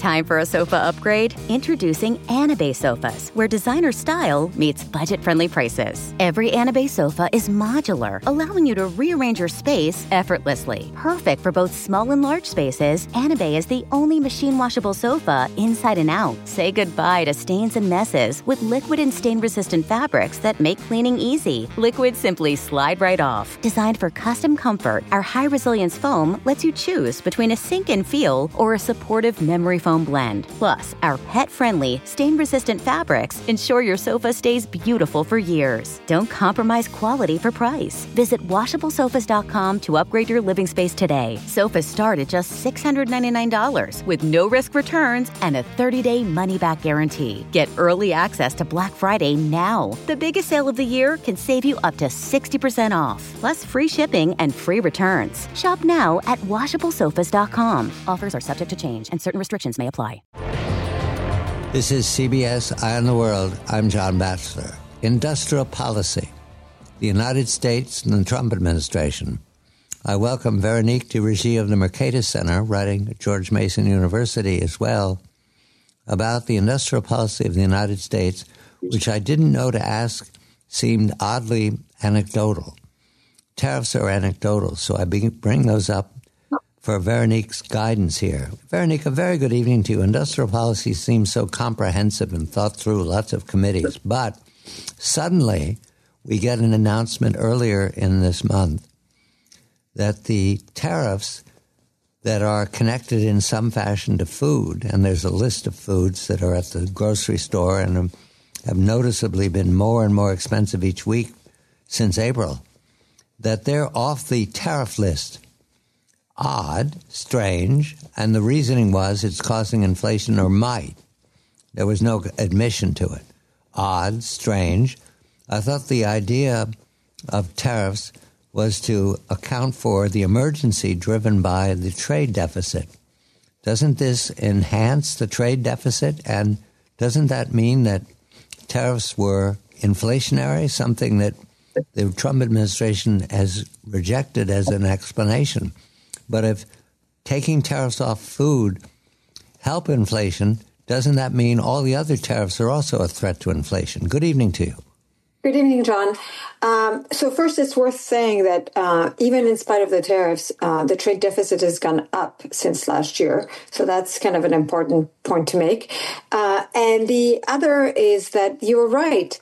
Time for a sofa upgrade? Introducing Anabay sofas, where designer style meets budget-friendly prices. Every Anabay sofa is modular, allowing you to rearrange your space effortlessly. Perfect for both small and large spaces, Anabay is the only machine-washable sofa inside and out. Say goodbye to stains and messes with liquid and stain-resistant fabrics that make cleaning easy. Liquid simply slide right off. Designed for custom comfort, our high-resilience foam lets you choose between a sink-in feel or a supportive memory foam blend. Plus, our pet-friendly, stain-resistant fabrics ensure your sofa stays beautiful for years. Don't compromise quality for price. Visit WashableSofas.com to upgrade your living space today. Sofas start at just $699 with no-risk returns and a 30-day money-back guarantee. Get early access to Black Friday now. The biggest sale of the year can save you up to 60% off, plus free shipping and free returns. Shop now at WashableSofas.com. Offers are subject to change and certain restrictions may apply. This is CBS Eye on the World. I'm John Batchelor. Industrial policy, the United States and the Trump administration. I welcome Veronique de Regie of the Mercatus Center, writing at George Mason University as well, about the industrial policy of the United States, which I didn't know to ask seemed oddly anecdotal. Tariffs are anecdotal, so I bring those up for Veronique's guidance here. Veronique, a very good evening to you. Industrial policy seems so comprehensive and thought through, lots of committees, but suddenly we get an announcement earlier in this month that the tariffs that are connected in some fashion to food, and there's a list of foods that are at the grocery store and have noticeably been more and more expensive each week since April, that they're off the tariff list. Odd, strange, and the reasoning was it's causing inflation or might. There was no admission to it. Odd, strange. I thought the idea of tariffs was to account for the emergency driven by the trade deficit. Doesn't this enhance the trade deficit? And doesn't that mean that tariffs were inflationary, something that the Trump administration has rejected as an explanation? But if taking tariffs off food help inflation, doesn't that mean all the other tariffs are also a threat to inflation? Good evening to you. Good evening, John. So first, it's worth saying that even in spite of the tariffs, the trade deficit has gone up since last year. So that's kind of an important point to make. And the other is that you're right.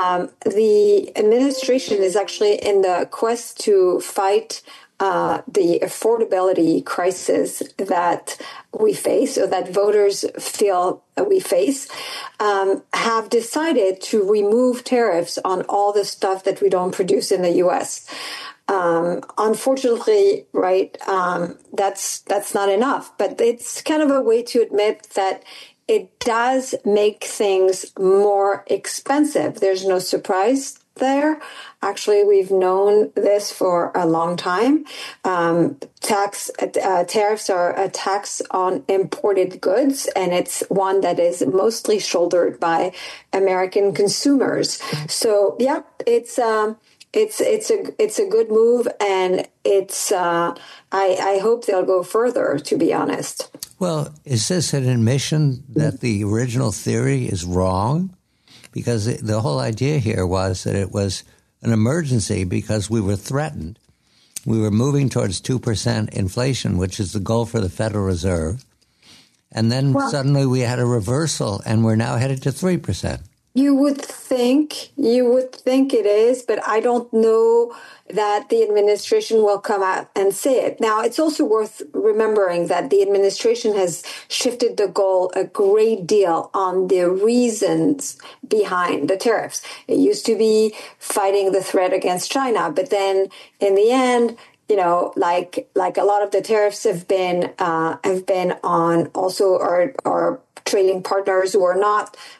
The administration is actually in the quest to fight the affordability crisis that we face, or that voters feel we face, have decided to remove tariffs on all the stuff that we don't produce in the U.S. Unfortunately, right, that's not enough. But it's kind of a way to admit that it does make things more expensive. There's no surprise there. Actually, we've known this for a long time. Tariffs are a tax on imported goods, and it's one that is mostly shouldered by American consumers. So, yeah, it's a good move, and it's I hope they'll go further, to be honest. Well, is this an admission that the original theory is wrong? Because the whole idea here was that it was an emergency because we were threatened. We were moving towards 2% inflation, which is the goal for the Federal Reserve. And then suddenly we had a reversal, and we're now headed to 3%. You would think it is, but I don't know that the administration will come out and say it. Now, it's also worth remembering that the administration has shifted the goal a great deal on the reasons behind the tariffs. It used to be fighting the threat against China, but then in the end, you know, like a lot of the tariffs have been on also our trading partners who are not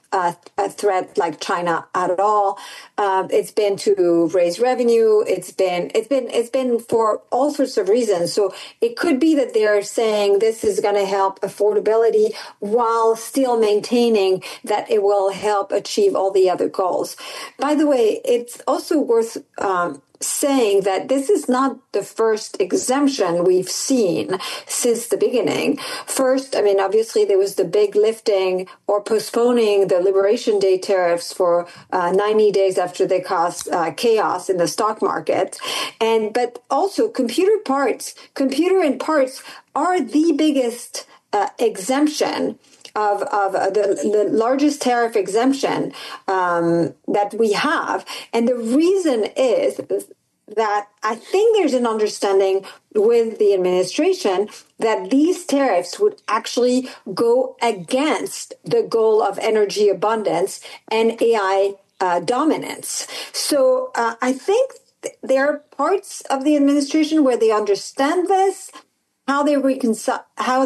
a threat like China at all. It's been to raise revenue. It's been for all sorts of reasons. So it could be that they're saying this is going to help affordability while still maintaining that it will help achieve all the other goals. By the way, it's also worth saying that this is not the first exemption we've seen since the beginning. First, I mean, obviously there was the big lifting or postponing the Liberation Day tariffs for 90 days after they caused chaos in the stock market. But also computer and parts are the biggest exemption of the largest tariff exemption that we have. And the reason is that I think there's an understanding with the administration that these tariffs would actually go against the goal of energy abundance and AI dominance. So I think there are parts of the administration where they understand this, how they reconcile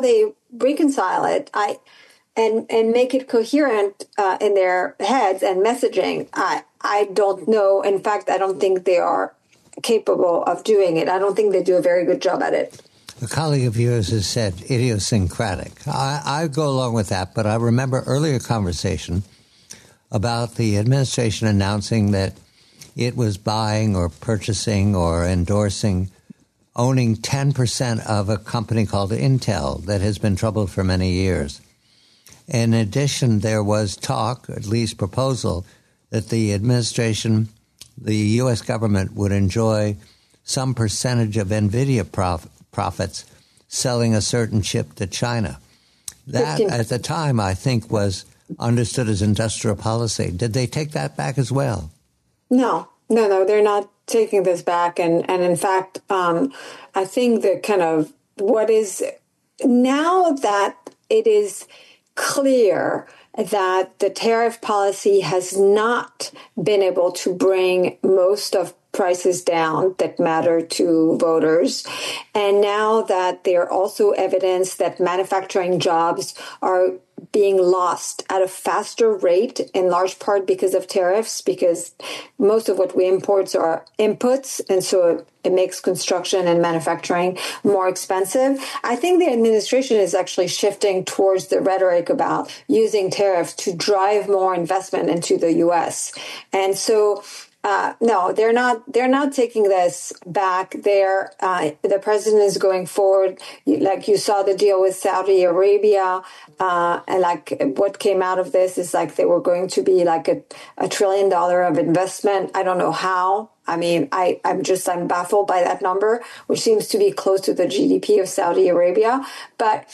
it. And make it coherent in their heads and messaging. I don't know. In fact, I don't think they are capable of doing it. I don't think they do a very good job at it. A colleague of yours has said idiosyncratic. I go along with that, but I remember earlier conversation about the administration announcing that it was buying or purchasing or endorsing, owning 10% of a company called Intel that has been troubled for many years. In addition, there was talk, at least proposal, that the administration, the U.S. government, would enjoy some percentage of NVIDIA profits selling a certain chip to China. That, at the time, I think was understood as industrial policy. Did they take that back as well? No, they're not taking this back. And in fact, I think that kind of what is now that it is clear that the tariff policy has not been able to bring most of prices down that matter to voters. And now that there are also evidence that manufacturing jobs are being lost at a faster rate, in large part because of tariffs, because most of what we import are inputs. And so it makes construction and manufacturing more expensive. I think the administration is actually shifting towards the rhetoric about using tariffs to drive more investment into the U.S. And so no, they're not taking this back. The president is going forward. Like you saw the deal with Saudi Arabia, and like what came out of this is like they were going to be like a $1 trillion of investment. I don't know how. I mean, I'm baffled by that number, which seems to be close to the GDP of Saudi Arabia. But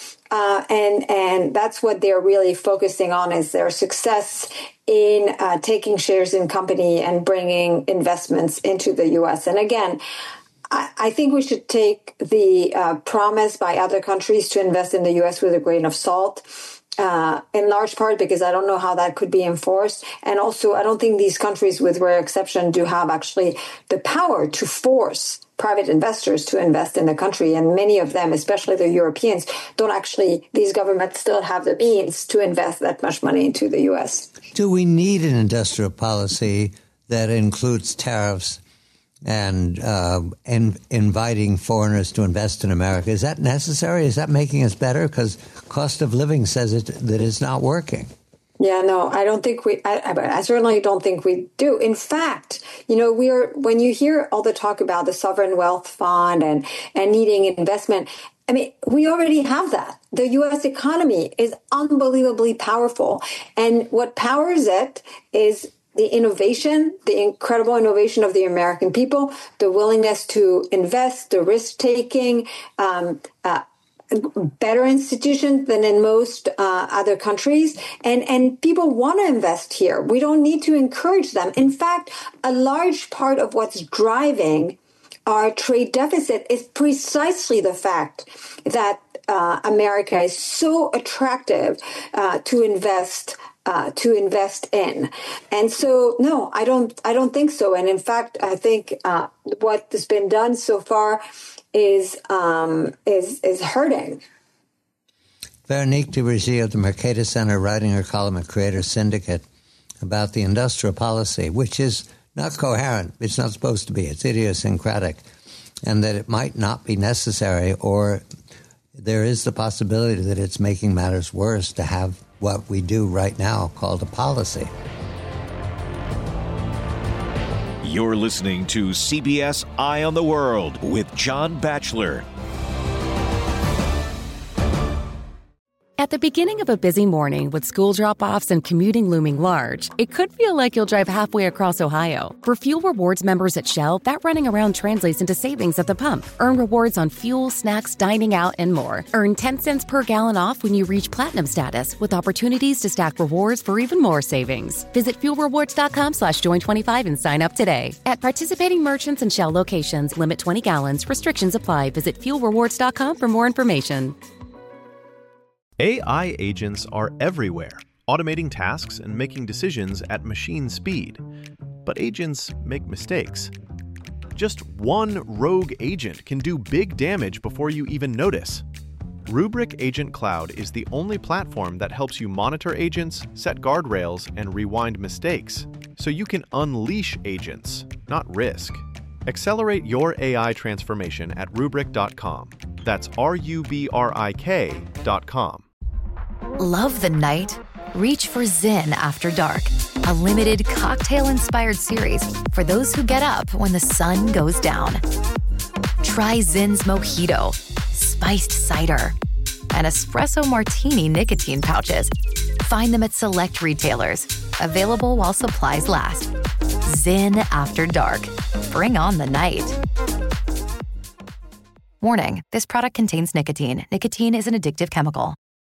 and that's what they're really focusing on, is their success in taking shares in company and bringing investments into the U.S. And again, I think we should take the promise by other countries to invest in the U.S. with a grain of salt. In large part because I don't know how that could be enforced. And also, I don't think these countries, with rare exception, do have actually the power to force private investors to invest in the country. And many of them, especially the Europeans, don't actually, these governments still have the means to invest that much money into the U.S. Do we need an industrial policy that includes tariffs and inviting foreigners to invest in America? Is that necessary? Is that making us better? Because cost of living says that it's not working. Yeah, no, I don't think I certainly don't think we do. In fact, when you hear all the talk about the sovereign wealth fund and needing investment, I mean, we already have that. The U.S. economy is unbelievably powerful. And what powers it is the innovation, the incredible innovation of the American people, the willingness to invest, the risk-taking, better institutions than in most other countries. And people want to invest here. We don't need to encourage them. In fact, a large part of what's driving our trade deficit is precisely the fact that America is so attractive to invest in. And so, no, I don't think so. And in fact, I think what has been done so far is hurting. Veronique de Rigy of the Mercator Center writing her column at Creator Syndicate about the industrial policy, which is not coherent. It's not supposed to be. It's idiosyncratic. And that it might not be necessary, or there is the possibility that it's making matters worse to have what we do right now called a policy. You're listening to CBS Eye on the World with John Batchelor. At the beginning of a busy morning with school drop-offs and commuting looming large, it could feel like you'll drive halfway across Ohio. For Fuel Rewards members at Shell, that running around translates into savings at the pump. Earn rewards on fuel, snacks, dining out, and more. Earn 10 cents per gallon off when you reach platinum status, with opportunities to stack rewards for even more savings. Visit fuelrewards.com/join25 and sign up today. At participating merchants and Shell locations, limit 20 gallons. Restrictions apply. Visit fuelrewards.com for more information. AI agents are everywhere, automating tasks and making decisions at machine speed. But agents make mistakes. Just one rogue agent can do big damage before you even notice. Rubrik Agent Cloud is the only platform that helps you monitor agents, set guardrails, and rewind mistakes, so you can unleash agents, not risk. Accelerate your AI transformation at Rubrik.com. That's RUBRIK.com. Love the night? Reach for Zyn After Dark, a limited cocktail-inspired series for those who get up when the sun goes down. Try Zyn's Mojito, spiced cider, and espresso martini nicotine pouches. Find them at select retailers. Available while supplies last. Zyn After Dark. Bring on the night. Warning, this product contains nicotine. Nicotine is an addictive chemical.